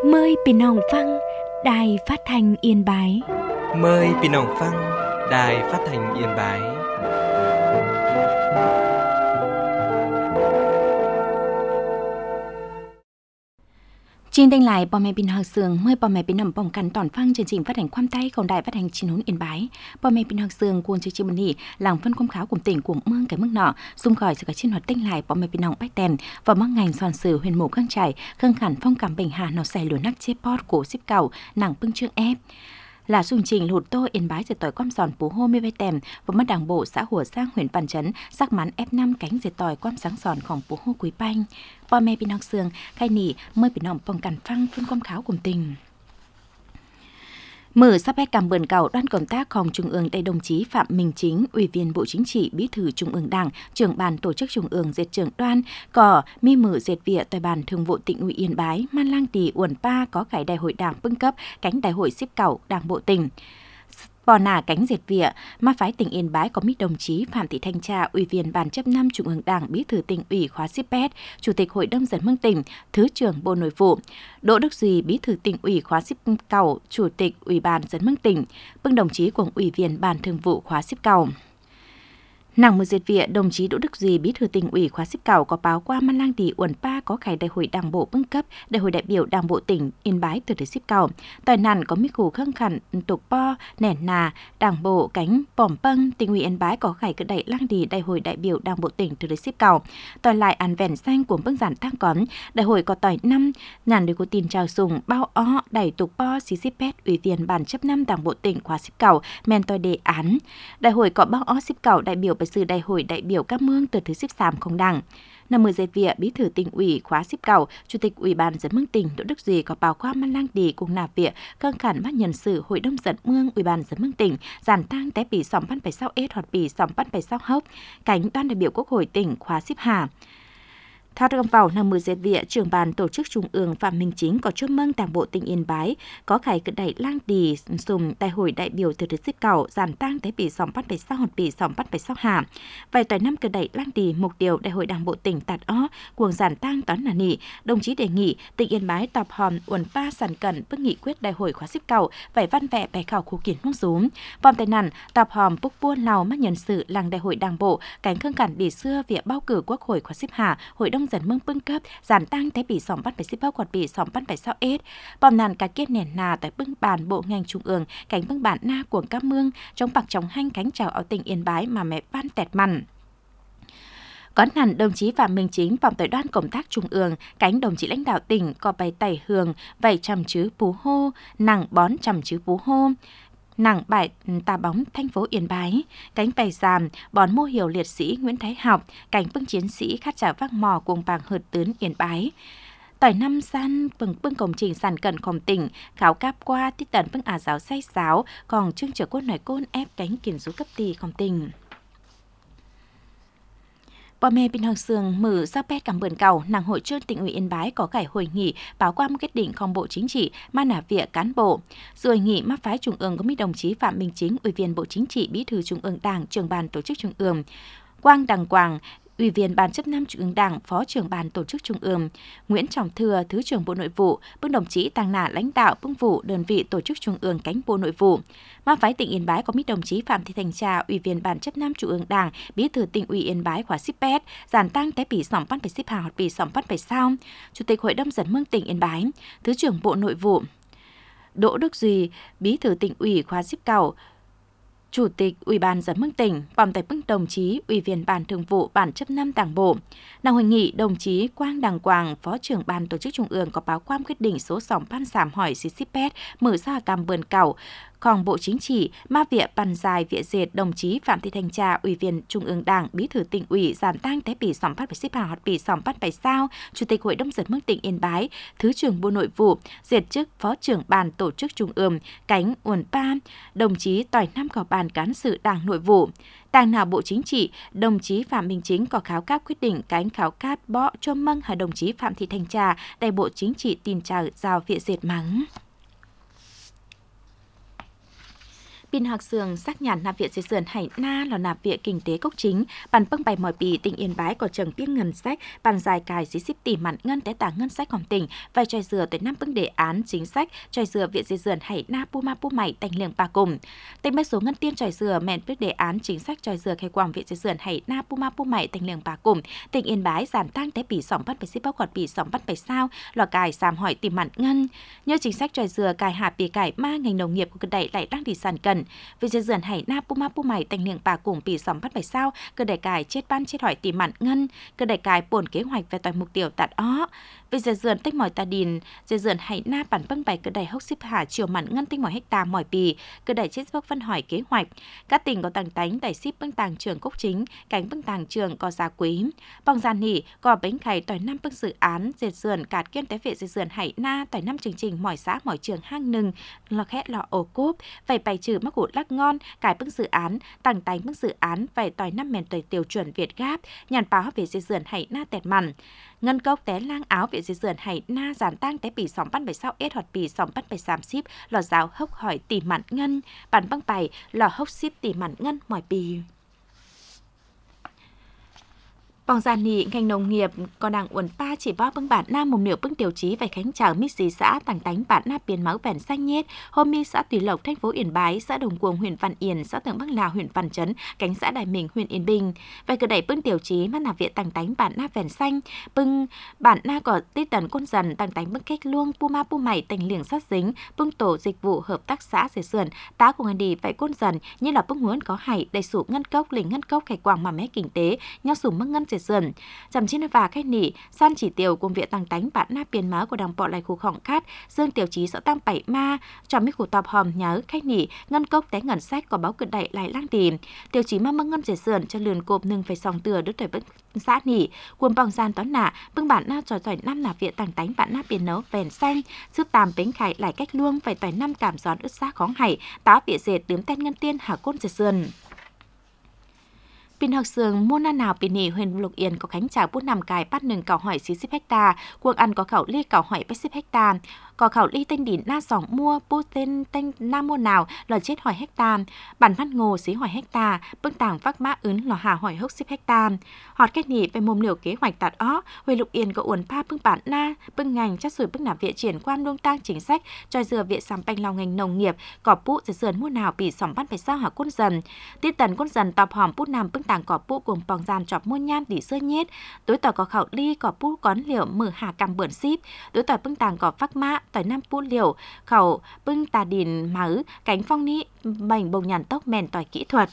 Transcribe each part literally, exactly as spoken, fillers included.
Mờiพี่น้องฟังđài phát thanh Yên Bái. Mời พี่น้องฟัง đài phát thanh Yên Bái. Chương trình lại bò mẹ bình học sường mời bò mẹ bình nằm bỏng cắn tòn phăng chương trình phát hành khoam tayของđài phát hành chín hướng Yên Bái. Bò mẹ bình học sường cuồng chương trình này làng phân công kháo cùng tỉnh của mương cái mức nọ xung khỏi sự cả trên hoạt tinh lại bò mẹ bình nòng bách tèm và mắc ngành sòn sử huyền mộ căng trải khăng khẳng phong cảm bình hà nó xài lửa nắc chế pot của ship cầu nàng bưng trương ép là xung trình lụt tô Yên Bái dệt tỏi quam giòn pú hô mê vây tèm và mất đảng bộ xã Hùa Sang huyện Bản Chấn sắc mắn ép năm cánh dệt tỏi quam sáng giònของpú hô quý banh bò mẹ bình học sường khai nỉ mời bình nòng phong cản phăng phân công kháo cùng tình. Mở sắp hết cầm bờn cầu đoàn công tácของTrung ương đại đồng chí Phạm Minh Chính, Ủy viên Bộ Chính trị, Bí thư Trung ương Đảng, trưởng ban tổ chức Trung ương dệt trưởng đoàn, cỏ mi mở dệt vịa tòa bàn thường vụ tỉnh ủy Yên Bái, man lang tì uẩn pa có cải đại hội đảng bưng cấp, cánh đại hội xếp cầu đảng bộ tỉnh. Bò nà cánh dệt vịa, ma phái tỉnh Yên Bái có mít đồng chí Phạm Thị Thanh Trà, Ủy viên Ban chấp năm Trung ương Đảng, Bí thư tỉnh ủy khóa xếp pét, Chủ tịch Hội đồng dân mương tỉnh, Thứ trưởng Bộ Nội vụ, Đỗ Đức Duy, Bí thư tỉnh ủy khóa xếp cầu, Chủ tịch Ủy ban dân mương tỉnh, bưng đồng chí cùng Ủy viên Ban thường vụ khóa xếp cầu. Nàng một dệt vịa, đồng chí Đỗ Đức Duy, Bí thư tỉnh ủy khóa xếp cầu có báo qua man lang tì uẩn pa có khải đại hội đảng bộ bưng cấp, đại hội đại biểu đảng bộ tỉnh Yên Bái từ đời xếp cầu. Tỏi nản có mi khủ khăng khẳng tục po nẻn nà đảng bộ cánh bỏm pâng tỉnh ủy Yên Bái có khải cự đại lang tì đại hội đại biểu đảng bộ tỉnh từ đời xếp cầu. Tỏi lại ăn vẻn xanh của bưng giản tăng cón, đại hội có tỏi năm nản được có tin chào sùng bao ó đẩy tục po xí xếp pét Ủy viên Ban chấp năm đảng bộ tỉnh khóa xếp cầu men tỏi đề án. Đại hội có bao ó xếp cầu đại biểu sự đại hội đại biểu các mương từ thứ xếp sàm không đảng. Năm mươi dệt vịa, Bí thư tỉnh ủy khóa xếp cầu, Chủ tịch Ủy ban dân mương tỉnh Đỗ Đức Duy có báo qua man lang tì cùng nạp vịa căng khản bắt nhân sự Hội đồng dân mương Ủy ban dân mương tỉnh giản tăng té bỉ sòng bắt bảy sao ết hoặc bỉ sòng bắt bảy sao hốc cánh đoàn đại biểu Quốc hội tỉnh khóa xếp hà. Thao trong vào năm mươi dệt vịa, trưởng ban tổ chức Trung ương Phạm Minh Chính có chúc mừng đảng bộ tỉnh Yên Bái có khải cự đẩy lang tì sùng đại hội đại biểu từ thứ xếp cầu giản tăng té bỉ sòng bắt bảy sao hoặc bỉ sòng bắt bảy sao hà. Vài tỏi năm cự đẩy lang tì mục tiêu đại hội đảng bộ tỉnh tạt ó cuồng giản tăng toán là nỉ, đồng chí đề nghị tỉnh Yên Bái tập hòm uẩn pa sản cẩn bức nghị quyết đại hội khóa xếp cầu phải văn vẽ bài khảo khu kiến nước rúm. Vòng tài nản tập hòm búc buôn lào mắt nhân sự làng đại hội đảng bộ cánh khương cản để xưa việc bao cử Quốc hội khóa xếp hà Hội đồng dân mương bưng cấp giản tăng té bỉ sòng bắt phải xếp bao quạt bỉ sòng bắt phải sao ết bom nàn cả kết nền nà tại bưng bàn bộ ngành trung ương cánh bưng bản na của các mương trong bạc trong hanh cánh chào áo tỉnh Yên Bái mà mẹ ban tẹt mặn. Có nản đồng chí Phạm Minh Chính vòng tới đoàn công tác trung ương cánh đồng chí lãnh đạo tỉnh có bày tẩy hường vầy chăm chứ pú hô nặng bón chăm chứ pú hô nàng bài tà bóng thành phố Yên Bái, cánh bày giàm, bón mô hiểu liệt sĩ Nguyễn Thái Học, cánh bưng chiến sĩ khát trả vác mò cùng bảng hợt tướn Yên Bái. Tỏi năm san bưng bưng công trình sản cậnของtỉnh, khảo cáp qua tít tần bưng ả giáo say giáo, còn chương trở côn nói côn ép cánh kiến rú cấp tìของtỉnh. Bò mẹ bình học sường mở giao pét cầm bờn cầu nàng hội trơn tỉnh ủy Yên Bái có cải hội nghị báo qua một quyết địnhของBộ Chính trị ma nả vịa cán bộ. Rồi nghị mắc phái trung ương có mấy đồng chí Phạm Minh Chính, Ủy viên Bộ Chính trị, Bí thư Trung ương Đảng, trưởng ban tổ chức Trung ương, Quang Đằng Quảng, Ủy viên Ban chấp năm Trung ương Đảng, Phó trưởng ban tổ chức Trung ương, Nguyễn Trọng Thừa, Thứ trưởng Bộ Nội vụ, bưng đồng chí tăng nả lãnh đạo bưng vụ đơn vị tổ chức Trung ương cánh Bộ Nội vụ. Ma phái tỉnh Yên Bái có mít đồng chí Phạm Thị Thanh Trà, Ủy viên Ban chấp năm Trung ương Đảng, Bí thư tỉnh ủy Yên Bái khóa xếp pét, giản tăng té bỉ sòng bắt phải xếp hà hoặc bỉ sòng bắt phải sao, Chủ tịch Hội đồng dân mương tỉnh Yên Bái, Thứ trưởng Bộ Nội vụ, Đỗ Đức Duy, Bí thư tỉnh ủy khóa xếp cầu, Chủ tịch Ủy ban dân mương tỉnh, bòm tại bưng đồng chí Ủy viên Ban thường vụ Ban chấp năm Đảng bộ. Nàng hội nghị đồng chí Quang Đằng Quảng, Phó trưởng Ban tổ chức Trung ương có báo quan quyết định số sòng ban giảm hỏi xí xếp pét mở ra cầm bờn cầu. Còn Bộ Chính trị, ma vịa bàn dài vịa dệt đồng chí Phạm Thị Thanh Trà, Ủy viên Trung ương Đảng, Bí thư tỉnh ủy giản tăng té bỉ sòng bắt phải xếp hà hoặc bỉ sòng bắt phải sao, Chủ tịch Hội đồng dân mương tỉnh Yên Bái, Thứ trưởng Bộ Nội vụ, dệt chức Phó trưởng Ban tổ chức Trung ương, cánh uẩn pa, đồng chí tỏi năm có ban cán sự Đảng Nội vụ. Đảng nào Bộ Chính trị, đồng chí Phạm Minh Chính có kháo cáp quyết định cánh kháo cáp bọ cho mâng hà đồng chí Phạm Thị Thanh Trà, đại Bộ Chính trị tin chào giao vịa dệt mắng. Pin học sường xác nhận nạp viện dây dườn hải na là nạp viện kinh tế cốc chính, bàn bưng bày mỏi bì tỉnh Yên Bái có chừng biết ngân sách, bàn dài cài xí xíp tỷ mặn ngân té tảng ngân sáchของtỉnh, vài tròi dừa tới năm bưng đề án chính sách, tròi dừa viện dây dườn hải na pu ma pu mày tành liềng bà cùng. Tên mấy số ngân tiên tròi dừa mẹn bưng đề án chính sách tròi dừa khai quảng viện dây dườn hải na pu ma pu mày tành liềng bà cùng, tỉnh Yên Bái giản tăng té bì sỏng bắt bày xíp bao quạt bì sỏng bắt bày sao, lò cài sàm hỏi tìm mặn ngân. Như chính sách tròi dừa cài hạ bì cải ma ngành nông nghiệp của cơ đẩy lại đang đi sàn cần. Vì dây dườn hải na pu ma pu mày tành liềng bà cùng bì sỏng bắt bày sao, cơ đẩy cài chết ban chết hỏi tìm mặn ngân, cơ đẩy cài bổn kế hoạch về toàn mục tiêu đạt ó. Vì dây dườn tích mỏi ta đìn, dây dườn hải na bản bưng bày cơ đẩy hốc xíp hạ chiều mặn ngân tích mỏi hecta mỏi bì, cơ đẩy chết bốc phân hỏi kế hoạch. Các tỉnh có tàng tánh đẩy ship bưng tàng trường cốc chính, cánh bưng tàng trường có giá quý. Bong gian nỉ, có bánh khải tỏi năm bưng dự án, dây dườn cạt kiên té vệ dây dườn hải na tỏi năm chương trình mỏi xã mỏi trường hang nừng, lò khét lò ổ cốp, vậy bày trừ mắc hụt lắc ngon, cải bưng dự án, tàng tánh bưng dự án, vậy tỏi năm mền tỏi tiêu chuẩn Việt Gáp, nhàn báo về dây dườn hải na tẹt mặn. Ngân cốc té lang áo về dây dườn hải na giản tăng té bì sỏng bắt bảy sao ết hoặc bì sỏng bắt bảy sàm ship, lò giáo hốc hỏi tỉ mặn ngân, bản băng bày, lò hốc ship tỉ mặn ngân mỏi bì. Bong gian nỉ, ngành nông nghiệp còn đang uốn pa chỉ bao bưng bản nam mồm niệu bưng tiêu chí về khánh chào mít xí xã tàng tánh bản na biến máu vẻn xanh nhết, hôm mi xã Tùy Lộc thành phố Yên Bái, xã Đồng Cuồng huyện Văn Yên, xã Tượng Bắc Lào huyện Văn Chấn, cánh xã Đại Mình huyện Yên Bình. Về cơ đẩy bưng tiêu chí mà nạp viện tàng tánh bản na vẻn xanh, bưng bản na có tít tần côn dần tàng tánh bưng cách luông pu ma pu mày tành liềng sát dính, bưng tổ dịch vụ hợp tác xã dễ sườn, tá của ngân đi vậy côn dần như là bưng huấn có hải đầy sủ ngân cốc lình ngân cốc khai quảng mà mé kinh tế, nhau sủ mưng ngân dễ sườn. Chầm chín và khách nỉ, san chỉ tiêu cùng viện tăng tánh bản na biến máu của đồng bộ lại khu khổng cát, dương tiêu chí sợ tăng bảy ma, cho mấy khu tọp hòm nhớ khách nỉ, ngân cốc té ngân sách có báo cực đẩy lại lang tìm. Tiêu chí mà mưng ngân dễ sườn cho lườn cộp nừng phải sòng từa đứt thời bức xã nỉ, cuồng bong gian toán nạ, bưng bản na trò giỏi năm nạp viện tăng tánh bản na biến nấu vèn xanh, giúp tàm bến khải lại cách luông phải tỏi năm cảm gión ướt xác khóng hải, táo viện dệt đếm tên ngân tiên hạ côn dễ sườn. Pin học sường môn na nào pin nỉ huyện Lục Yên có khánh chào bút nằm cài bắt nừng cảo hỏi xí xíp hecta, cuộc ăn có khẩu ly cảo hỏi bách xíp hecta, có khẩu ly tên đỉn na sòng mua bút tên tên na mua nào là chết hỏi hecta, bản văn ngô xí hỏi hecta, bưng tảng vác mã ứng là hà hỏi hốc xíp hecta. Họt cách nỉ về mồm liều kế hoạch tạt ó, huyện Lục Yên có uốn pa bưng bản na, bưng ngành chắc sủi bưng nạp viện triển quan lương tang chính sách, tròi dừa viện sắm banh lòng ngành nông nghiệp, cỏ bút dừa sườn mua nào bị sòng bắt phải sao hả côn dần, tiết tần côn dần tọp hòm bút nằm bưng tảng cỏ bút cùng bong gian chọc mua nhan đỉ sơ nhết, tối tỏi có khẩu ly cỏ bút cón liều mở hà cầm bưởi ship, tối tỏi bưng tảng cỏ phác mã tỏi năm bút liều khẩu bưng tà đìn mớ cánh phong ní bành bồng nhàn tốc mèn tỏi kỹ thuật.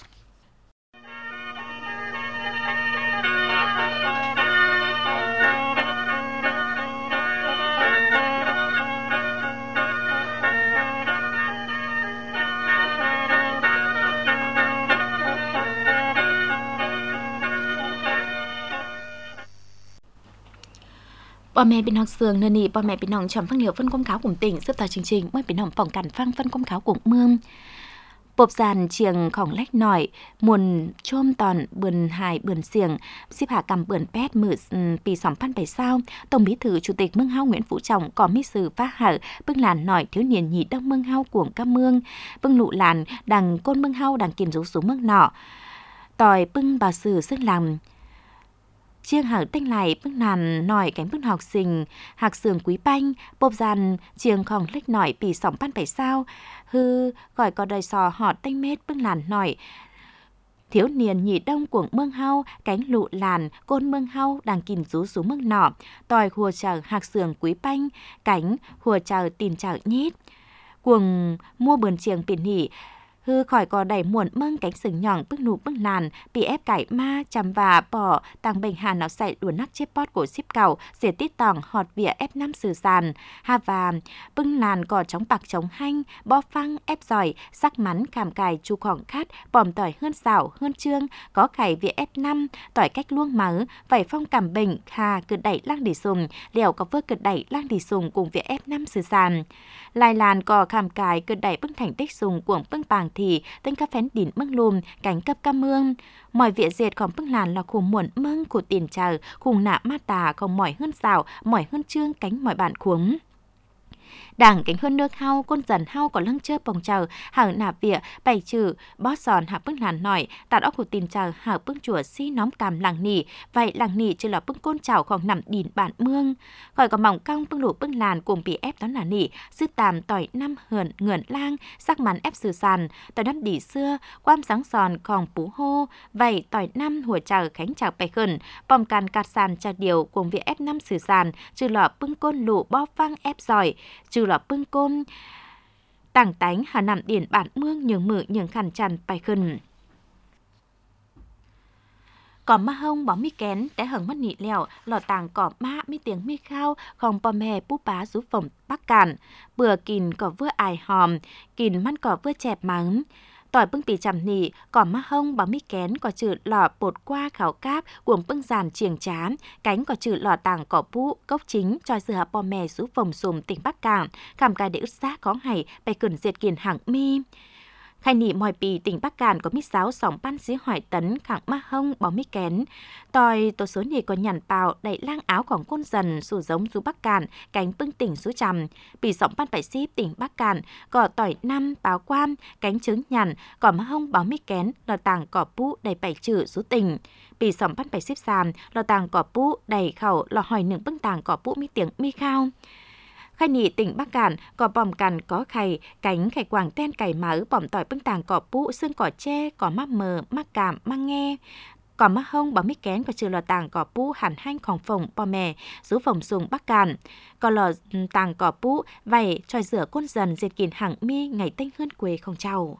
Bà mẹ bên học sường nơi nị bà mẹ bên nòng chọn phân liệu phân công cáo cùng tỉnh giúp tờ chương trình mới bên nòng phòng cản phăng phân công cáo cùng mương. Bộp giàn chiềng khổng lách nổi, muồn chôm tòn bườn hài bườn xiềng, xếp hạ cầm bườn pét mử pì sỏng pan bảy sao, Tổng bí thư Chủ tịch Mương Hao Nguyễn Phú Trọng có mít sử phá hở, bưng làn nổi thiếu niên nhị đông Mương Hao cuồng ca mương, bưng lụ làn đằng côn Mương Hao đằng kiềm rú xuống mương nọ, tòi bưng bà sử sức làm. Chiêng hở tinh lại bưng nàn nổi cánh bưng học sinh hạc sườn quý banh bộp dàn chiêng khổng lách nổi bì sỏng pan bảy sao hư gọi có đời sò họ tinh mết bưng làn nổi thiếu niên nhị đông của Mương Hao cánh lụ làn côn Mương Hao đang kìm rú xuống mương nọ tòi hùa chờ hạc sườn quý banh cánh hùa chờ tìm chờ nhít cuồng mua bườn chiêng biển nỉ hư khỏi có đẩy muộn mâng cánh sừng nhỏng bức nụ bức nàn bị ép cải ma chằm và bỏ tàng bình hà nó xảy đùa nắc chếp bót của ship cầu dễ tít tòng họt vỉa ép năm sử sàn hà và bưng nàn cỏ trống bạc trống hanh bo phăng ép giỏi sắc mắn cảm cài chu khoảng khát bòm tỏi hơn xảo hơn trương có cải vỉa ép năm tỏi cách luông mớ vảy phong cảm bình hà cực đẩy lang đi sùng liều có vơ cực đẩy lang đi sùng cùng vỉa ép năm sử sàn lai làn cỏ cảm cài cực đẩy bưng thành tích sùng cuồng bưng bàng thì tên ca phén đỉn mương lùm cánh cấp ca mương mọi viện dệt còn bưng làn là khủng muộn mương của tiền chờ khủng nạ ma tà không mỏi hơn xào mỏi hơn trương cánh mọi bạn khuống Đảng cánh hơn nước hau côn dần hau có lăng chơ bồng chờ hở nạp vỉa bày trừ bó sòn hạ bưng làn nổi tạt óc của tin chờ hở bưng chùa si nóm càm làng nỉ vậy làng nỉ chỉ là bưng côn chảo khoảng nằm đìn bản mương gọi có mỏng cong bưng lũ bưng làn cùng bị ép đó là nỉ sư tàm tỏi năm hườn ngườn lang sắc mắn ép sử sàn tỏi năm đỉ xưa quam sáng sòn còn pú hô vậy tỏi năm hùa chờ khánh chào bày khẩn bom can cạt sàn trà điều cùng việc ép năm sử sàn trừ lọ bưng côn lũ bo văng ép giỏi trừ lọ bưng côn tảng tánh hà nằm điển bản mương nhường mự nhường khăn chăn bài khẩn. Cỏ ma hông bó mi kén té hởng mất nị lèo lò tàng cỏ ma mi tiếng mi khao không bò mè bú bá rú phồng bắc cản bừa kìn cỏ vưa ải hòm kìn măn cỏ vưa chẹp mắng tỏi bưng tì chằm nỉ cỏ ma hông bó mi kén có chữ lò bột qua khảo cáp cuồng bưng giàn chiềng chám cánh có chữ lò tàng cỏ bú cốc chính cho sửa bò mè rú phồng sùm tỉnh bắc cản khảm cài để ướt xác có hay bày cẩn diệt kiền hạng mi. Khai nỉ mòi pì tỉnh Bắc Cản có mít sáu sòng pan xí hỏi tấn khẳng ma hông bó mít kén. Tòi tổ số nỉ có nhằn bào đẩy lang áoของcôn dần sủ giống du Bắc Cản cánh bưng tỉnh sú trầm. Pì sòng pan bảy xíp tỉnh Bắc Cản có tỏi năm báo quam cánh trứng nhằn có ma hông bó mít kén lò tàng cỏ pu đầy bảy chữ sú tỉnh. Pì sòng pan bảy xíp sàm lò tàng cỏ pu đầy khẩu lò hỏi nừng bưng tàng cỏ pu mi tiếng mi khao. Khai nỉ tỉnh Bắc Cản có bòm cằn có khay cánh khay quàng ten cày mớ bòm tỏi bưng tàng cỏ pu xương cỏ tre cỏ mắc mờ mắc cảm mắc nghe cỏ mắc hông bò mít kén có trừ lò tàng cỏ pu hẳn hanhของphồng bò mè rú phồng sùng Bắc Cản có lò tàng cỏ pu vậy tròi rửa côn dần diệt kìn hẳn mi ngày tênh hơn quê không trâu.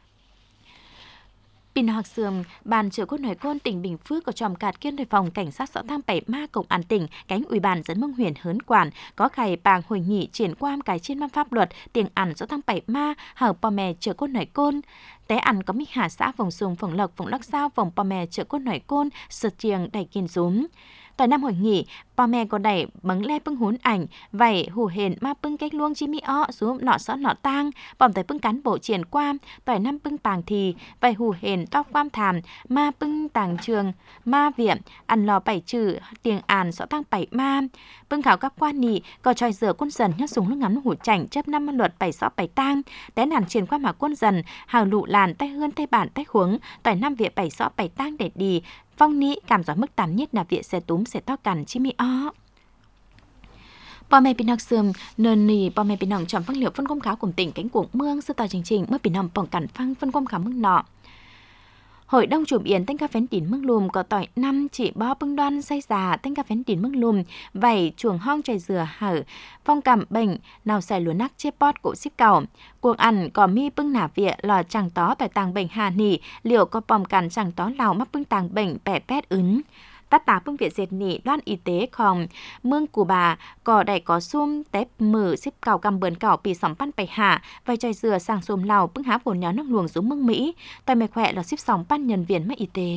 Pin học sườn ban trưởng quân hải côn tỉnh Bình Phước có tròm cạt kiên đội phòng cảnh sát xã Tham Bảy Ma Cộng an tỉnh cánh ủy ban dẫn mông huyền hớn quản có khải bàng hội nghị triển quan cái trên văn pháp luật tiền ẩn xã Tham Bảy Ma hở bò mè trưởng quân hải côn té ẩn có mi hà xã vòng sùng vòng lộc vòng lắc sao vòng bò mè trưởng quân hải côn sờ chiềng đầy kiên rúm. Tại năm hội nghị, bò mè có đẩy bấng le bưng hún ảnh, vậy hù hền ma bưng cách luông chi mi ọ xuống nọ sọ nọ tang, bòm tới bưng cán bộ triển qua, tỏi năm bưng pàng thì, vậy hù hền tóc quam thàm, ma bưng tàng trường, ma viện, ăn lò bảy trừ, tiền àn sọ tang bảy ma, bưng khảo các quan nị, có tròi rửa quân dần nhắc súng nước ngắn hủ chảnh chấp năm luật bảy sọ bảy tang, té nàn triển qua mà quân dần, hào lụ làn tay hơn tay bản tay khuống, tỏi năm viện bảy sọ bảy tang để đi, phong nị cảm gió mức tám nhất là viện xe túm xe to cằn chi mi ó. Bò mè pin học sườn nền nỉ bò mè pin nòng chọn phân liệu phân công kháo cùng tỉnh cánh cuồng mương sư tàu trình trình มื่อpin nòng bỏng cản phăng phân công kháo mương nọ. Hội đông chùm yến tên cà phén tín mương lùm có tỏi năm chỉ bó bưng đoan say già tên cà phén tín mương lùm vảy chuồng hong trời dừa hở phong cảm bệnh nào xài lúa nắc chia pot cổ xíp cầu cuồng ăn có mi bưng nả vịa lò chẳng tó tỏi tàng bệnh hà nỉ liệu có bòm cản chẳng tó lào mắc bưng tàng bệnh bẻ pét ứng tát tá bưng viện dệt nỉ đoan y tếของmương cù bà có đẩy có xum tép mử xíp cầu cầm bờn cảo pì sòng pan bày hạ vài chai dừa sang xùm lào bưng há vồn nháo nước luồng xuống mương Mỹ tại mẹ khỏe là xíp sòng pan nhân viên mất y tế.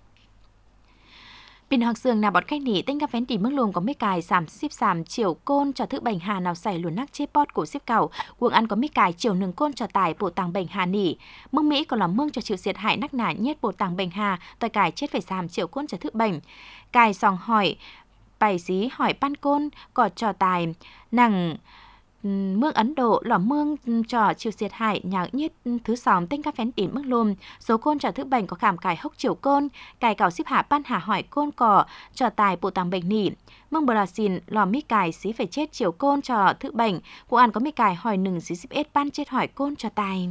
Pin học sườn nào bọt khách nỉ tên cà phén tỉ mương luồng có mấy cài sàm xíp sàm chiều côn cho thứ bệnh hà nào xài luồn nắc chê pot cổ xíp cầu cuồng ăn có mấy cài chiều nừng côn cho tài bộ tàng bệnh hà nỉ mương Mỹ còn là mương cho chịu diệt hại nắc nả nhét bộ tàng bệnh hà tỏi cài chết phải sàm chiều côn cho thứ bệnh cài sòng hỏi bài xí hỏi pan côn có trò tài nàng mương Ấn Độ là mương trò chịu diệt hại nhào nhất thứ sòng tên cà phén tỉ mương lùm số côn trò thứ bệnh có khảm cài hốc chiều côn cài cào xíp hạ pan hà hỏi côn cỏ trò tài bộ tàng bệnh nỉ mương Brazil lò mi cài xí phải chết chiều côn trò thứ bệnh của ăn có mi cài hỏi nừng xí xíp ết pan chết hỏi côn trò tài.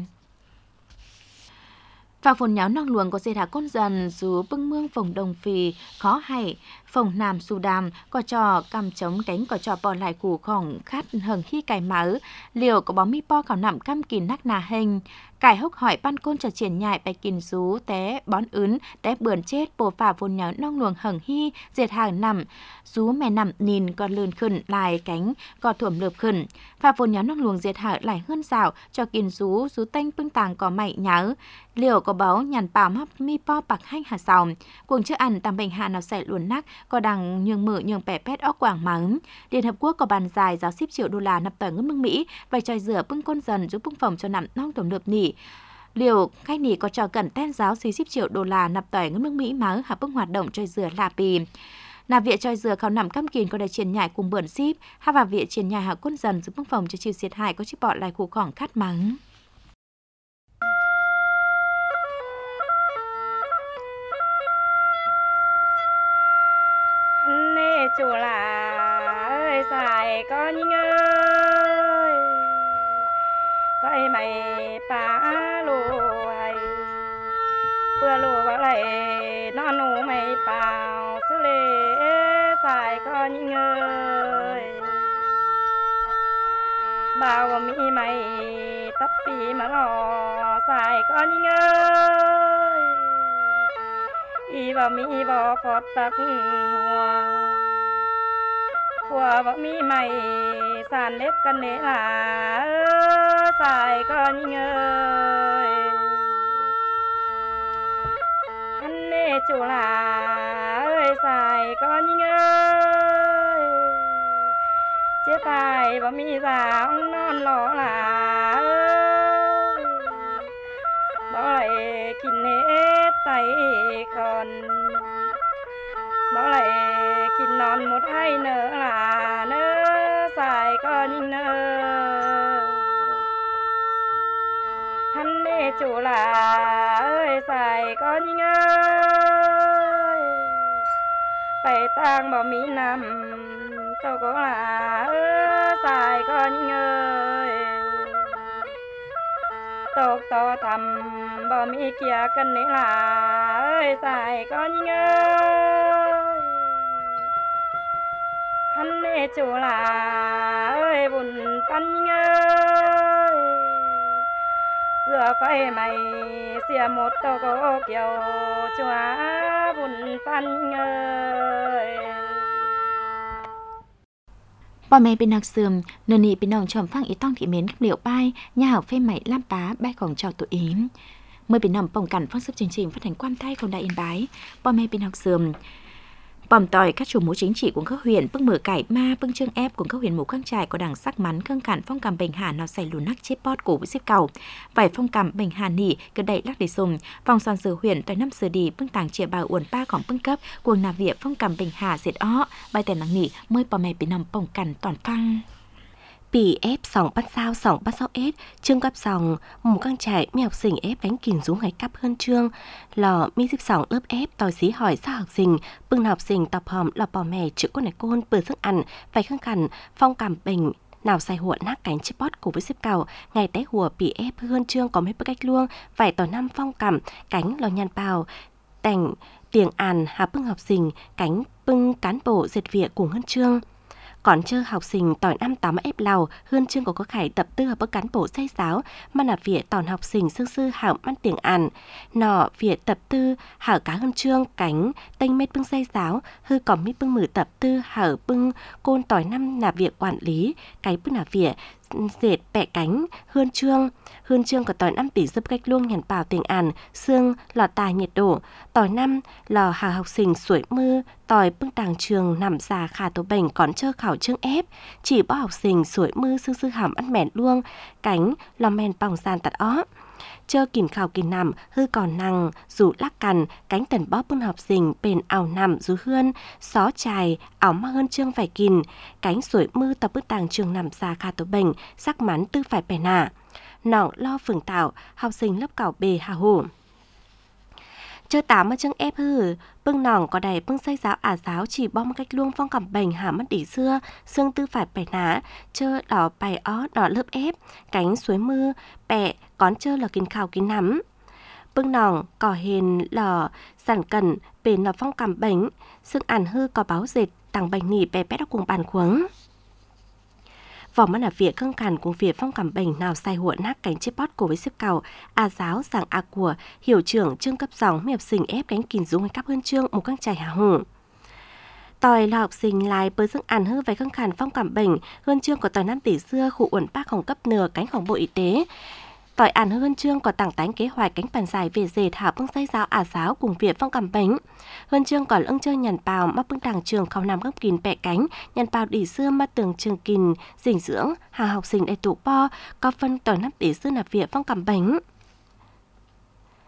Vào phồn nháo nong luồng có dệt hạ côn dần dù bưng mương phồng đồng phì khó hay phồng nam su đàm có trò cầm chống cánh có trò bò lại củ khổng khát hừng khi cài mỡ liệu có bó mi po khảo nằm căm kìn nắc nà hình cài hốc hỏi pan côn trò triển nhại bài kìn rú té bón ướn té bườn chết bồ phà phồn nháo nong luồng hừng hi dệt hàng nằm rú mè nằm nhìn còn lươn khẩn lại cánh có thuẩm lợp khẩn phà phồn nháo nong luồng dệt hạ lại hơn rào cho kìn rú rú tênh bưng tàng có mày nhớ liệu có báo nhàn bảo mắp mi po bạc hanh hà sào cuồng chưa ăn tàng bệnh hạ nào xảy luồn nắc có đằng nhường mở nhường bẻ pét óc quảng mắng Liên Hợp Quốc có bàn dài giáo ship triệu đô la nạp tỏi ngân mương Mỹ và tròi rửa bưng côn dần giúp bưng phòng cho nằm nong tổng lượp nỉ liều khách nỉ có trò cẩn ten giáo xí ship triệu đô la nạp tỏi ngân mương Mỹ máu hạ bưng hoạt động tròi rửa là pì Nà viện tròi dừa khảo nằm căm kín có đại triển nhại cùng bưỡn ship, ha và viện triển nhại hạ quân dần giúp bưng phòng cho chiều diệt hại có chiếc bọ lại khu khoảng khát mắng. Nê chủ là ơi xài có những ơi vậy mày phá lùi bữa lùi vào lại nó nụ mày vào xử lý xài có những ơi bao mỹ mày tấp bì mà lò xài có những ơi y vào mỹ vào phọt tắc hoa của vợ mỹ mày sàn lếp cân nế là xài có những ơi hắn nê chủ là ơi xài có những ơi chế tài vợ mỹ già ông non ló là ơi bỏ lại kín hết tay còn bỏ lại kín non một hai nữa là nơ xài có những nơ hắn nê chủ là ơi xài có những ơi phải tang bỏ mỹ nằm tôi có là ơi xài có những ơi tộc to thầm bỏ mỹ kia cân nế là ơi xài có những ơi hắn nê chủ là ơi buồn pan những ơi vừa phải mày xìa một tô có kiểu chua buồn pan những ơi Bà mẹ bên nạc sườm, nửa nị bên nòng trầm phang ý tông thị mến liệu bay, nhà hảo phê mày lam bá bay còn chào tụi yếm. Mời bên nòng bồng cản phong sức chương trình phát hành quan thay còn đại yên bái. Bà mẹ bên nạc sườm, bòm tỏi các chủ mũ chính trị của các huyện bưng mở cải ma bưng trương ép của các huyện mũ khang trải có đảng sắc mắn khương cản phong cảm bình hà nó xảy lùn nắc chếp bót cổ với xếp cầu vài phong cảm bình hà nỉ cơ đậy lắc để sùng vòng son sửa huyện tại năm sửa đi bưng tàng chia bào uẩn ba còn bưng cấp cuồng nà viện phong cảm bình hà diệt ó bài tèm nắng nỉ mới bà mẹ bị nằm bồng cản toàn phăng Bì ép sòng bắt sao sòng bắt sao ết trương cắp sòng mù căng trải mi học sinh ép bánh kìm rú ngày cắp hơn trương lò mi xếp sòng lớp ép tòi xí hỏi sao học sinh bưng học sinh tập hòm lò bò mè chữ con này côn bừa sức ăn phải khăn khăn phong cảm bình nào xài huộn nát cánh chip bót cùng với xếp cầu ngày té hùa bì ép hơn trương có mấy bức cách luông vài tỏ năm phong cảm cánh lò nhàn bào tành tiếng àn hà bưng học sinh cánh bưng cán bộ diệt viện cùng hơn trương còn chưa học sinh tỏi năm tám ép lào hơn chương có có khải tập tư hợp bậc cán bộ xây giáo mà là viện tòn học sinh sư sư hảo ăn tiếng àn nọ viện tập tư hảo cá hơn chương cánh tênh mết bưng xây giáo hư còn mít bưng mử tập tư hảo bưng côn tỏi năm là viện quản lý cái bưng là viện dệt bẹ cánh hơn trương hơn trương có tỏi năm tỷ giúp cách luôn nhàn bảo tiếng àn xương lò tài nhiệt độ tỏi năm lò hà học sinh sủi mưa tỏi bưng tàng trường nằm già khả tổ bệnh còn chơ khảo chương ép chỉ bỏ học sinh sủi mưa sư sư hàm ăn mẹn luông cánh lò men bỏng sàn tạt ó chơ kìn khảo kìn nằm hư còn năng dù lắc cằn cánh tần bóp bưng học sinh bền ảo nằm dù hươn xó chài ảo ma hơn trương phải kìn cánh sủi mưa tập bức tàng trường nằm già khả tổ bệnh sắc mắn tư phải bè nả nọng lo phường tạo học sinh lớp cảo bề hà hủ chơi tám ở chương ép hư bưng nòng có đầy bưng xây giáo ả giáo chỉ bom cách luông phong cảm bệnh hả mất đỉ xưa xương tư phải bẻ ná chơi đỏ bài ó đỏ lớp ép cánh suối mưa bẹ con chơi là kín khảo kín nắm bưng nòng cỏ hền lò sản cần bền là phong cảm bệnh xương ản hư có báo dệt tàng bệnh nỉ bè bét cùng bàn khuống vòng mắt là việc căng cằn cùng việc phong cảm bệnh nào sai huộn nát cánh chếp bót cổ với xếp cầu a giáo giảng a của hiểu trưởng trương cấp dòng mi học sinh ép cánh kìm dung hay cắp hơn trương một căng chảy hà hủ tòi là học sinh lại bơi sức ăn hư với căng cằn phong cảm bệnh hơn trương của tòi năm tỷ xưa khu uẩn bác khổng cấp nửa cánh khổng bộ y tế tỏi ăn hơn trương có tảng tánh kế hoạch cánh bàn dài về dệt hạ bưng xây giáo ả giáo cùng việc phong cảm bánh hơn trương còn ưng chơi nhàn bào mắc bưng đảng trường không nằm gấp kín bẹ cánh nhàn bào đỉ xưa mà tường trường kín dinh dưỡng hà học sinh đại tụ po có phân tỏi năm tỷ xưa là việc phong cảm bánh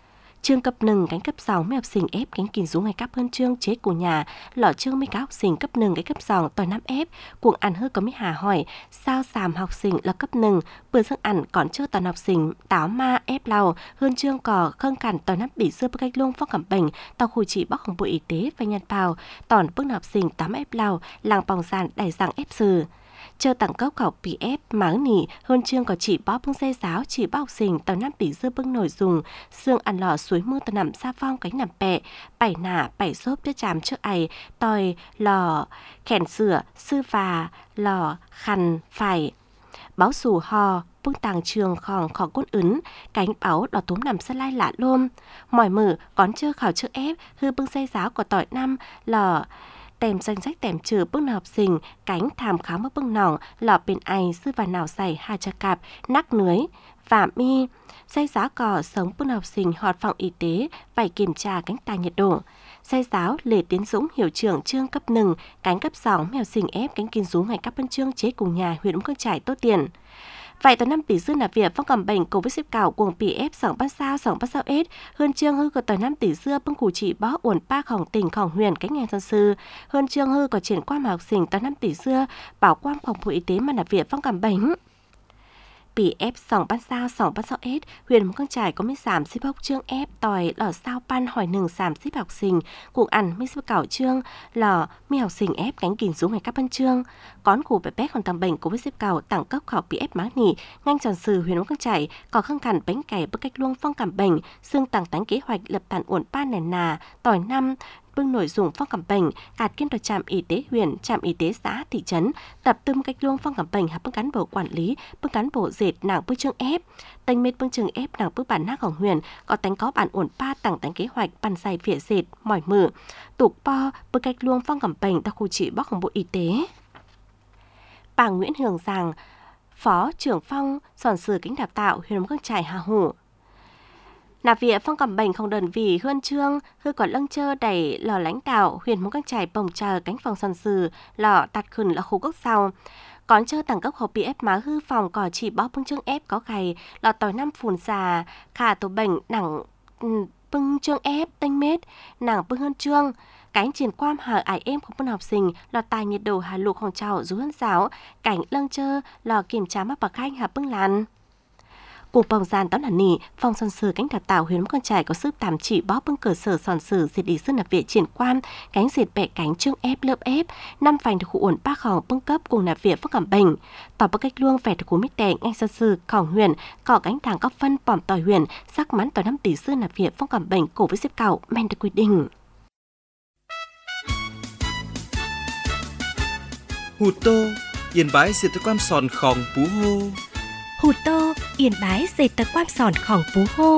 Chương cấp nâng cánh cấp sòng mấy học sinh ép cánh kìn xuống ngày cấp hơn chương chế của nhà lọ chương mấy các học sinh cấp nâng cái cấp sòng tỏi năm ép cuồng ăn hơi có mấy hà hỏi sao sàm học sinh là cấp nâng bữa sức ăn còn chưa toàn học sinh táo ma ép lau hơn chương cò khâng cản tỏi năm bị xưa bức cách luôn phong cảm bệnh tàu khu chỉ bócของbộ y tế và nhân bào tòn bước học sinh tám ép lau làng bòng sàn đẩy rằng ép sư chờ tặng cấp khảo pê ép máng nỉ hơn chương có chỉ bó bưng xe giáo chỉ bó học sinh tàu năm bị dưa bưng nổi dùng xương ăn lò suối mưa tàu nằm xa phong cánh nằm bẹ bảy nả bảy xốp đứa chàm trước ấy tòi lò khèn sửa sư phà lò khăn phải báo xù hò bưng tàng trường khòng khó cốt ứng cánh báo đỏ túm nằm sân lai lạ lôm mỏi mở còn chưa khảo chữ ép hư bưng xe giáo của tỏi năm lò tèm danh sách tèm trừ bước nào học sinh cánh thàm khám bước bưng nòng lọ bên ai sư và nào dày hai cha cạp nắc nưới và mi say giá cỏ sống bước nào học sinh họt phòng y tế phải kiểm tra cánh tay nhiệt độ say giáo Lê Tiến Dũng hiệu trưởng chương cấp nừng cánh cấp sóng mèo sinh ép cánh kinh rú ngày cấp phân chương chế cùng nhà huyện Mương Trải tốt tiền. Vậy tờ năm tỷ dư là việc phong cầm bệnh covid xếp cảo cuồng pê ép sỏng bắt sao sỏng bắt sao ết hơn chương hư của tờ năm tỷ dư bưng củ chỉ bó uẩn ba khổng tỉnh khổng huyền cách nghe dân sư hơn chương hư có triển qua mà học sinh tờ năm tỷ dư bảo quan phòng bộ y tế mà là việc phong cầm bệnh pê ép sỏng bắt sao sỏng bắt sao ết huyện Mương Trải có mấy giảm xếp học chương ép tòi lò sao pan hỏi nừng giảm xếp học sinh cùng ăn mấy xếp cảo chương lò mấy học sinh ép cánh kìm xuống ngày các phân chương con cụ bé bé còn tầm bệnh của với xếp cảo tặng cấp khảo pê ép máng nỉ ngang tròn sử huyện Mương Trải có khăng khẳng bánh cày bức cách luông phong cảm bệnh xương tặng tánh kế hoạch lập tàn uẩn pan nền nà tỏi năm bưng nội dung phong cảm bệnh cạt kiên tòa trạm y tế huyện trạm y tế xã thị trấn tập trung cách luông phong cảm bệnh hợp bưng cán bộ quản lý bưng cán bộ dệt nàng bưng chương ép tênh mết bưng chương ép nàng bưng bản nácของhuyện có tánh có bản ổn pa tặng tánh kế hoạch bàn dài phía dệt mỏi mử tục po bưng cách luông phong cảm bệnh tại khu trị bócของbộ y tế. Bà Nguyễn Hường Giàng phó trưởng phong sòn sử kính đào tạo huyện Mương Trải Hà Hủ nạp viện phong cầm bệnh không đơn vị huân chương hư còn lăng chơ đẩy lò lãnh đạo huyện Mương Trải bồng chờ cánh phòng sòn sử lò tạt khẩn là khu gốc sau còn chơ tặng cấp hộp pê ép má hư phòng cỏ chỉ bó bưng chương ép có gầy lò tỏi năm phùn già khả tổ bệnh nặng bưng chương ép tênh mết nặng bưng hơn chương cánh triển quam hở ải em của phân học sinh lò tài nhiệt độ hà lục hồng trào rú hơn giáo cảnh lăng chơ lò kiểm tra mắc bạc khanh hà bưng làn cuộc bồng gian tón hẳn nỉ phòng sòn sử cánh đào tạo huyện Mương Trải có sức tạm chỉ bó bưng cơ sở sòn sử diệt đi sơn nạp viện triển quan cánh diệt bẹ cánh chương ép lớp ép năm phành được khu ổn ba khòng bưng cấp cùng nạp viện phong cảm bệnh tỏ bức cách luông vẻ được khu mít tẻ ngang sòn sử khòng huyện cỏ cánh thẳng góc phân bỏm tỏi huyện sắc mắn tỏi năm tỷ sơn nạp viện phong cảm bệnh cổ với xếp cảo men được quy định. Hù tô yên bái diệt tới quan sòn khòng pú hô Hù tô yên bái dệt tờ quan sòn khòng pú hô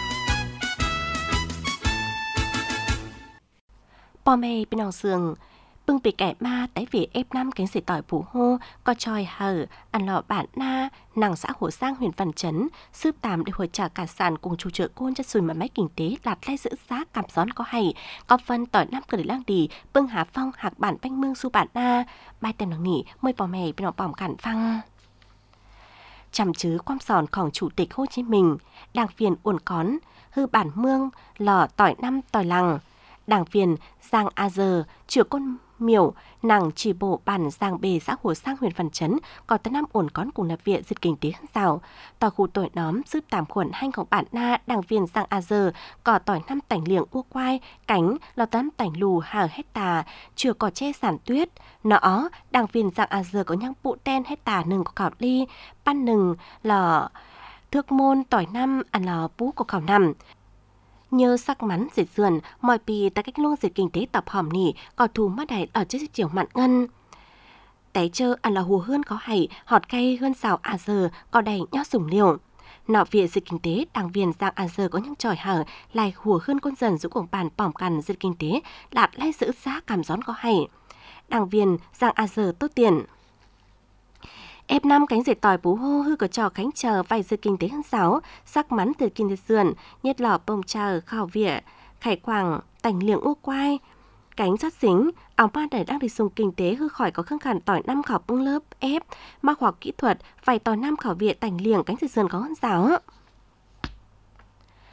Bò mê bên nòng sườn bưng bị kẻ ma tái về ép năm cánh dệt tỏi pú hô có tròi hở ăn lọ bản na nàng xã Hồ Sang huyện Văn Chấn sướp tàm để hồi trả cả sàn cùng chủ trợ côn chất sùi mà máy kinh tế lạt lai giữ giá cảm gión có hay có phân tỏi năm cờ để lang đi bưng hà phong hạc bản banh mương su bản na bài tem nòng nỉ mời bò mê bên nòng bỏng cản phăng chăm chứ quam sònของchủ tịch Hồ Chí Minh đảng viên uẩn cón hư bản mương lò tỏi năm tỏi lằng đảng viên Giang A Giờ trưởng côn miểu nàng chỉ bộ bản Giang Bề xã Hồ Sang huyện Văn Chấn có tới năm ổn cón cùng nạp viện diệt kinh tế hơn rào tỏi khu tỏi nóm giúp tạm khuẩn hanhของbản na đảng viên Giang A Giờ có tỏi năm tảnh liệng ua quai cánh lò tám tảnh lù hào hecta chưa có che sản tuyết nó đảng viên Giang A Giờ có nhang bụ ten hecta nừng của khảo ly pan nừng lò thước môn tỏi năm ăn lò bú của khảo nằm nhờ sắc mắn diệt dườn mọi pì tại cách luông diệt kinh tế tập hòm nỉ có thù mắt đài ở trên chiều mặn ngân té chơ ăn là hù hơn có hay họt cay hơn xào à giờ có đầy nhót sủng liều nọ viện diệt kinh tế đảng viên Giang A Giờ có những tròi hở lại hùa hơn con dần giữ cuồng bàn bỏng cằn diệt kinh tế đạt lai giữ giá cảm gión có hay đảng viên Giang A Giờ tốt tiền ép năm cánh dệt tỏi pú hô hư có trò khánh chờ vài dư kinh tế hơn giáo sắc mắn từ kinh tế sườn nhất lò bông chờ khảo vỉa khải quảng tảnh liệng ua quai cánh rót xính áo ma đẩy đang đi dùng kinh tế hư khỏi có khăng khẳng tỏi năm khảo bưng lớp ép ma khoa học kỹ thuật vài tỏi năm khảo vỉa tảnh liệng cánh dệt sườn có hơn giáo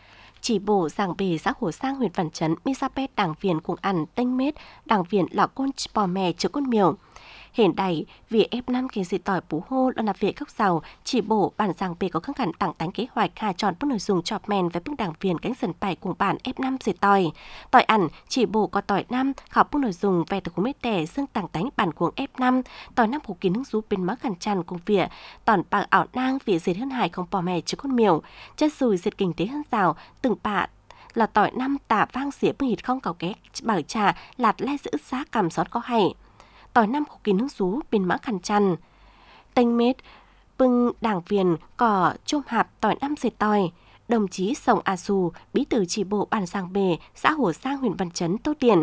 chỉ bộ giảng bề xã Hồ Sang huyện Văn Chấn Misapet đảng viên cùng ăn tinh mết đảng viên là con bò mè trước con miều. Hiện đại, vì ép năm kinh sĩ tỏi bú hô là việc gốc giàu, chỉ bộ bản giảng bề có kháng khẳng tặng tánh kế hoạch hà chọn bước nội dung chọp mèn với bước đảng viên cánh dần bài cùng bản ép năm sĩ tỏi. Tỏi ẩn, chỉ bộ có tỏi năm, khảo bước nội dung về từ khung mết tẻ xương tặng tánh bản cuồng ép năm, tỏi năm hồ kín hứng rú bên mắc khăn chăn cùng vỉa, tỏi bằng ảo nang vỉa dệt hơn hải không bò mè trước con miều, chất rùi dệt kinh tế hơn rào, từng bạ là tỏi năm tả vang xỉa bưng hịt không cào ké bảo trà lạt le giữ giá cầm xót có hay. Tỏi năm khổ kín hứng rú bên mã khăn chăn. Tênh mết, bưng đảng viên cỏ chôm hạp tỏi năm dệt tỏi. Đồng chí Sông A Xù, bí thư chỉ bộ bản giảng bề, xã Hồ Sang huyện Văn Chấn Tô Điển.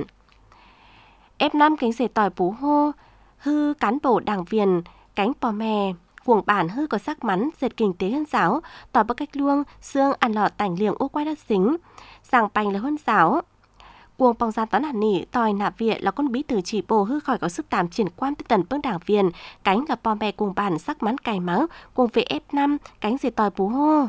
ép năm cánh dệt tỏi bú hô, hư cán bộ đảng viên, cánh bò mè, cuồng bản hư có sắc mắn, dệt kinh tế hơn giáo, tỏi bắc cách luông, xương ăn lọ tảnh liềng ô quay đất xính, sàng bành là hơn giáo. Cuồng bóng gian toán hẳn nỉ, tòi nạp viện là con bí thư chỉ bộ hư khỏi có sức tàm triển quan tới tần bước đảng viên, cánh là bò mè cùng bản sắc mắn cày máu, cùng về ép năm, cánh dệt tòi bú hô.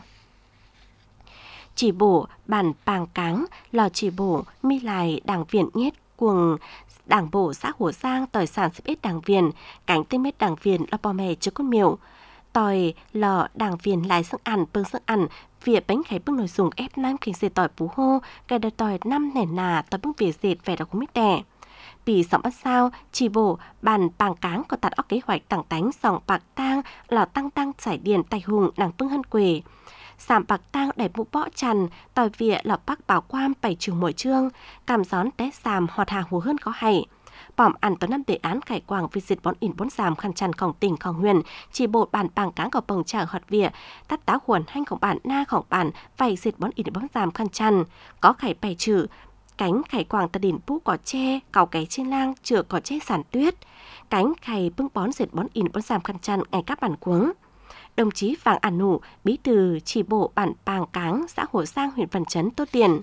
Chỉ bộ, bản bàng cáng, lò chỉ bộ, mi lại đảng viên nhét cuồng đảng bộ xã Hồ Sang tòi sản xếp ít đảng viên, cánh tên mết đảng viên là bò mè trước con miểu. Tòi lò đảng viên lại sức ăn, bưng sức ăn, việc bánh khải bưng nội dung ép năm kinh dệt tỏi bú hô, cái đợt tỏi năm nẻ nà tỏi bưng việc dệt vẻ đặc không biết đẻ. Vì sọng bắt sao, chỉ bộ, bàn bàng cáng có tạt óc kế hoạch tặng tánh sòng bạc tang, lò tăng tăng giải điền tài hùng nàng bưng hân quề. Sàm bạc tang đẹp mũ bõ trần, tỏi vịa lò bắc bảo quam bảy trường mỗi chương, cảm gión té sàm họt hà hồ hơn có hay. Bỏm ăn tới năm đề án cải quảng vì dịch bón in bốn giảm khăn chăn khổng tỉnh khổng huyền, chỉ bộ bản bàng cáng có bồng trả hoạt vỉa, tắt táo huồn hanh khổng bản na khổng bản, vầy dịch bón in bốn giảm khăn chăn, có khải bày trừ, cánh khải quảng tà đỉnh bú cỏ tre, cào cái trên lang, chữa cỏ tre sản tuyết, cánh khải bưng bón dịch bón in bốn giảm khăn chăn ngày các bản cuống. Đồng chí Vàng Ản Nụ, bí thư chỉ bộ bản bàng cáng, xã Hồ Sang, huyện Văn Chấn, Tô Điển.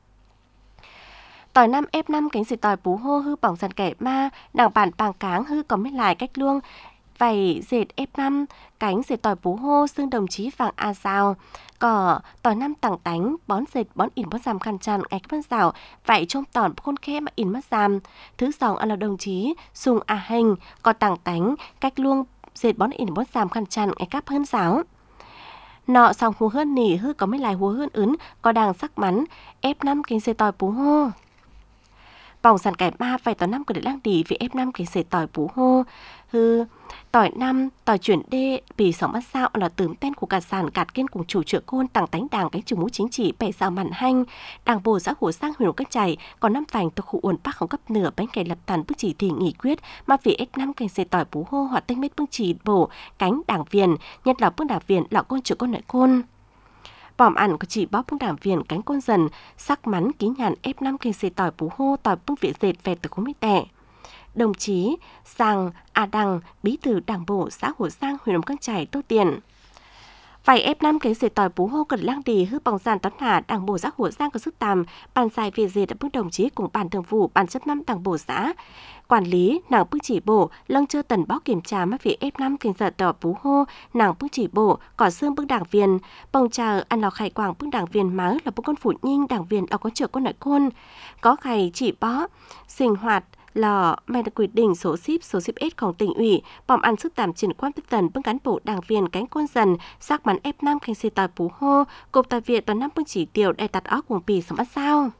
Tỏi năm ép năm cánh dệt tỏi bú hô hư bỏng dần kẻ ma, đảng bản bàng cáng hư có mấy lại cách luông, vầy dệt ép năm cánh dệt tỏi bú hô xương đồng chí Vàng A Giao, cỏ tỏi năm tặng tánh bón dệt bón in bón giảm khăn chăn ngày các rào, vậy trong tỏi khôn khe mà in mất giảm. Thứ dòng là đồng chí Sùng A Hình, có tặng tánh cách luông dệt bón in bón giảm khăn chăn ngày các hơn giáo. Nọ sòng hú hơn nỉ hư có mấy lại hú hơn ứng, có đàng sắc mắn, ép năm cánh dệt tỏi bú hô. Vòng sản cải ma phải tỏi năm của để lang đi vì ép năm cái dệt tỏi bú hô hư tỏi năm tỏi chuyển đê bị sóng bắt sao là tửm tên của cả sản cạt kiên cùng chủ trợ côn tặng tánh đảng cái trường mũ chính trị bày sao mặn hanh đảng bộ xã Hồ Sang huyện Cách Chảy còn năm vành thuộc khu uốn bắc không cấp nửa bánh cày lập tàn bước chỉ thì nghị quyết mà vì ép năm cái dệt tỏi bú hô hoặc tên mết bước chỉ bổ cánh đảng viên nhất là bước đảng viên là côn chủ côn nội côn. Bỏm ăn có chỉ bóp bưng đảng viên cánh côn dần, sắc mắn ký nhàn ép năm kinh dệt tỏi bú hô tỏi bưng việc dệt về từ khung mít tẻ. Đồng chí Sang A Đăng, bí thư đảng bộ xã Hồ Sang, huyện Đồng Căng Chải, Tô Điển. Vài ép năm cái dệt tỏi bú hô cần lang đi hư bóng giàn toán hạ đảng bộ xã Hồ Sang có sức tàm, bàn giải về dệt đã bước đồng chí cùng ban thường vụ ban chấp năm đảng bộ xã. Quản lý nàng bước chỉ bộ lâng chơ tần báo kiểm tra mà vì ép năm kinh dệt tỏi bú hô nàng bước chỉ bộ cỏ xương bước đảng viên bông chờ ăn lò khải quảng bước đảng viên máu là bước con phụ nhinh đảng viên ở có trợ con nội côn có khải chỉ bó sinh hoạt lò may được quyết định số ship số ship Sของtỉnh ủy bỏm ăn sức tạm triển quan tiếp tần bước cán bộ đảng viên cánh côn dần sắc bắn ép năm kinh dệt tỏi bú hô cục tài viện toàn năm bước chỉ tiểu đại tạt óc cuồng pì sống bắt sao.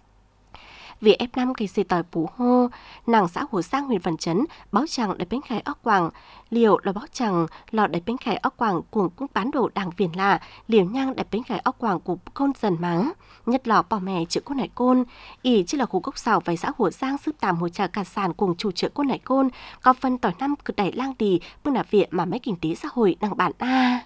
Vì ép năm cái dệt tỏi bú hô, nàng xã Hồ Sang huyện Văn Chấn báo chẳng để bánh khải óc quảng, liều là báo chẳng lò để bánh khải óc quảng cùng cũng bán đồ đảng viên lạ, liều nhang để bánh khải óc quảng của côn dần máng, nhất lò bò mè chữ côn hải côn, ỉ chỉ là khu gốc xào vài xã Hồ Sang sức tàm hồi trà cả sàn cùng chủ chữ côn hải côn, có phân tỏi năm cực đẩy lang đi, bưng nạp viện mà mấy kinh tế xã hội đảng bản A.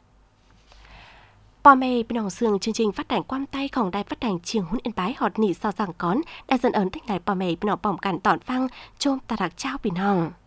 Bò mê bên hồng sương chương trình phát hành quam tayของđài phát hành chiêng huấn yên bái họt nỉ sao rằng cón đã dần ấn tích lại bò mê bên hồng bỏng cản tọn phăng chôm tà đặc trao bình hồng.